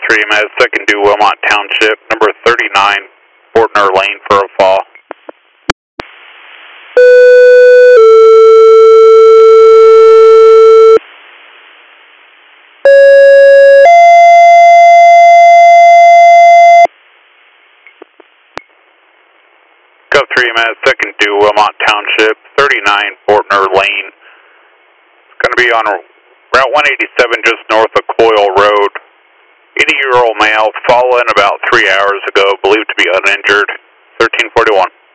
3 Med, second due Wilmot Township, number 39, Fortner Lane for a fall. Gov 3 Med, second due Wilmot Township, 39, Fortner Lane. It's going to be on Route 187 just north of Coyle Road. 80-year-old male, fallen about 3 hours ago, believed to be uninjured, 1341.